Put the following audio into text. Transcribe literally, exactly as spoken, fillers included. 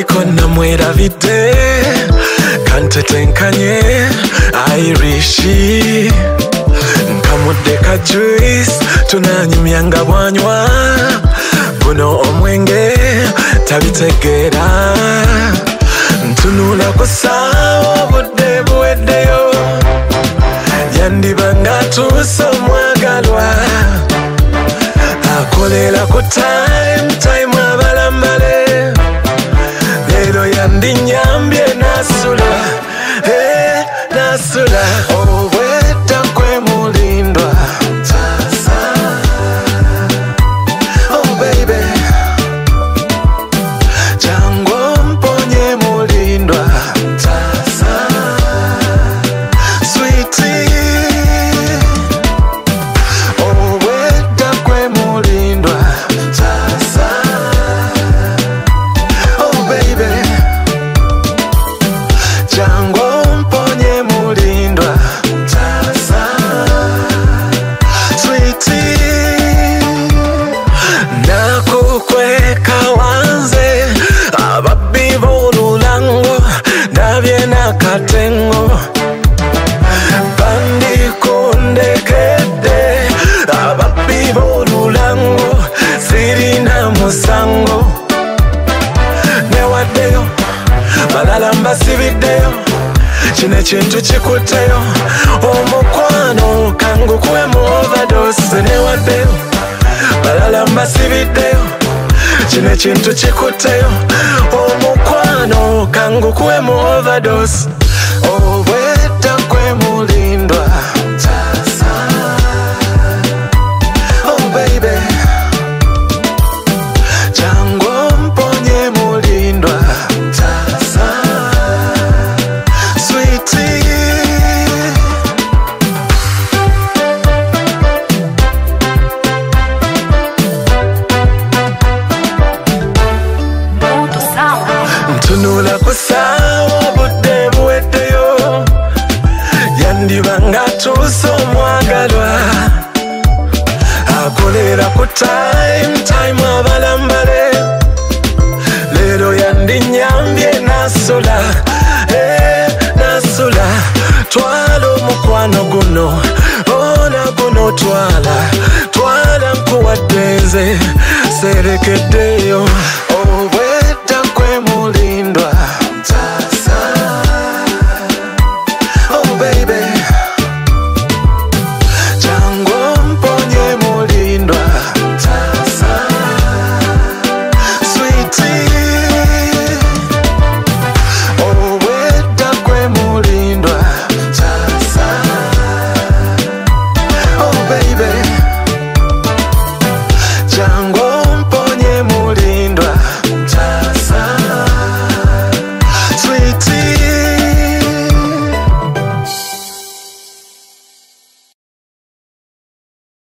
baliko namwerabidde kantetenkanye Irishi nkamudde ka juice tunanyumyanga bwanywa buno omwenge tabitegeera ntunula kusaawa budde buweddeyo yandibanga tuusa omwagalwa akolera ku time time abalambale leero yandinyambye nasula hey, nasula obwedda kwe mulindwa tasa oh baby jangu mponye mulindwa tasa sweetie obwedda kwe mulindwa tasa oh baby jangu mponye mulindwa tasa sweetie nakukweka wanze ababbi b'olulango ndabye n'akatengo bandikundekedde ababbi b'olulango sirina musango newaddeyo balala mbasibiddeyo kino ekintu kikutteyo omukwano kangukuwe mu overdose newaddeyo balala mbasibiddeyo kino ekintu kikutteyo omukwano kangukuwe mu overdose obwedda kwe mulindwa tasa oh baby jangu mponye mulindwa tasa sweetie ntunula kusaawa budde buweddeyo yandibanga tuusa omwagalwa akolera ku time time abalambale leero yandinyambye nasula hey, nasula twala omukwano guno ona guno twala twala nkuwadde nze serekeddeyo